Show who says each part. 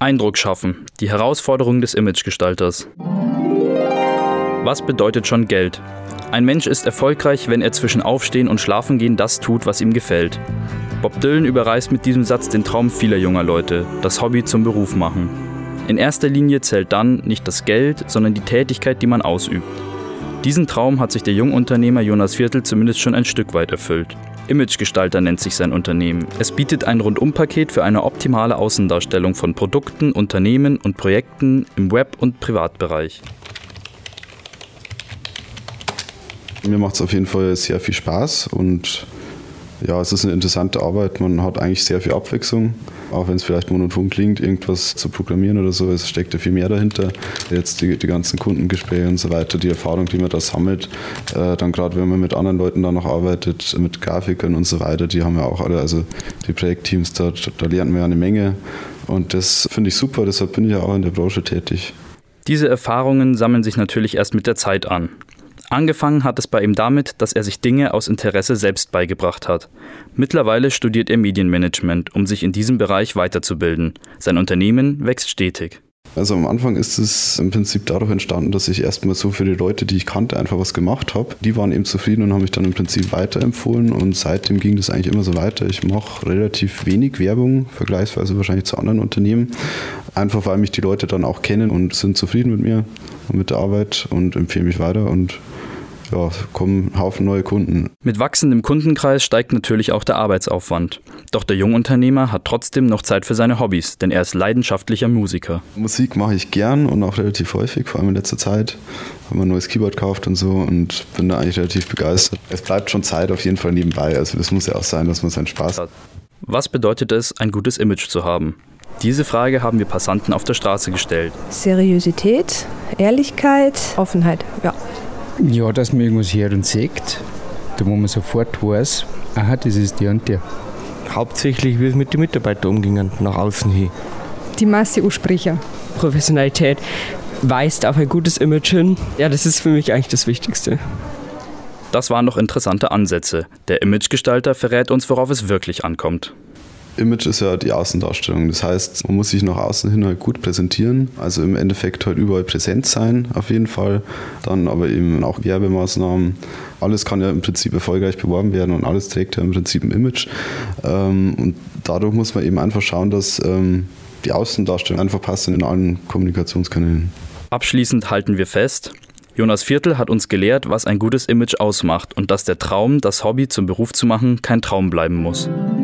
Speaker 1: Eindruck schaffen, die Herausforderung des Imagegestalters. Was bedeutet schon Geld? Ein Mensch ist erfolgreich, wenn er zwischen Aufstehen und Schlafengehen das tut, was ihm gefällt. Bob Dylan überreißt mit diesem Satz den Traum vieler junger Leute, das Hobby zum Beruf machen. In erster Linie zählt dann nicht das Geld, sondern die Tätigkeit, die man ausübt. Diesen Traum hat sich der Jungunternehmer Jonas Viertel zumindest schon ein Stück weit erfüllt. Imagegestalter nennt sich sein Unternehmen. Es bietet ein Rundumpaket für eine optimale Außendarstellung von Produkten, Unternehmen und Projekten im Web- und Privatbereich.
Speaker 2: Mir macht es auf jeden Fall sehr viel Spaß und ja, es ist eine interessante Arbeit. Man hat eigentlich sehr viel Abwechslung, auch wenn es vielleicht monoton klingt, irgendwas zu programmieren oder so. Es steckt ja viel mehr dahinter. Jetzt die ganzen Kundengespräche und so weiter, die Erfahrung, die man da sammelt. Dann gerade, wenn man mit anderen Leuten da noch arbeitet, mit Grafikern und so weiter, die haben ja auch alle, also die Projektteams, da lernt man ja eine Menge. Und das finde ich super, deshalb bin ich ja auch in der Branche tätig.
Speaker 1: Diese Erfahrungen sammeln sich natürlich erst mit der Zeit an. Angefangen hat es bei ihm damit, dass er sich Dinge aus Interesse selbst beigebracht hat. Mittlerweile studiert er Medienmanagement, um sich in diesem Bereich weiterzubilden. Sein Unternehmen wächst stetig.
Speaker 2: Also am Anfang ist es im Prinzip dadurch entstanden, dass ich erstmal so für die Leute, die ich kannte, einfach was gemacht habe. Die waren eben zufrieden und haben mich dann im Prinzip weiterempfohlen und seitdem ging das eigentlich immer so weiter. Ich mache relativ wenig Werbung, vergleichsweise wahrscheinlich zu anderen Unternehmen. Einfach weil mich die Leute dann auch kennen und sind zufrieden mit mir und mit der Arbeit und empfehlen mich weiter und ja, kommen ein Haufen neue Kunden.
Speaker 1: Mit wachsendem Kundenkreis steigt natürlich auch der Arbeitsaufwand. Doch der Jungunternehmer hat trotzdem noch Zeit für seine Hobbys, denn er ist leidenschaftlicher Musiker.
Speaker 2: Musik mache ich gern und auch relativ häufig, vor allem in letzter Zeit. Habe mir ein neues Keyboard gekauft und so und bin da eigentlich relativ begeistert. Es bleibt schon Zeit auf jeden Fall nebenbei, also das muss ja auch sein, dass man seinen Spaß hat.
Speaker 1: Was bedeutet es, ein gutes Image zu haben? Diese Frage haben wir Passanten auf der Straße gestellt.
Speaker 3: Seriosität, Ehrlichkeit, Offenheit, ja.
Speaker 4: Ja, dass man irgendwas hört und sieht, da wo man sofort weiß, aha, das ist der und der.
Speaker 5: Hauptsächlich, wie es mit den Mitarbeitern umgingen, nach außen hin.
Speaker 6: Die Masse ansprechen. Professionalität weist auf ein gutes Image hin. Ja, das ist für mich eigentlich das Wichtigste.
Speaker 1: Das waren noch interessante Ansätze. Der Imagegestalter verrät uns, worauf es wirklich ankommt.
Speaker 2: Image ist ja die Außendarstellung. Das heißt, man muss sich nach außen hin halt gut präsentieren. Also im Endeffekt halt überall präsent sein, auf jeden Fall. Dann aber eben auch Werbemaßnahmen. Alles kann ja im Prinzip erfolgreich beworben werden und alles trägt ja im Prinzip ein Image. Und dadurch muss man eben einfach schauen, dass die Außendarstellung einfach passt in allen Kommunikationskanälen.
Speaker 1: Abschließend halten wir fest: Jonas Viertel hat uns gelehrt, was ein gutes Image ausmacht und dass der Traum, das Hobby zum Beruf zu machen, kein Traum bleiben muss.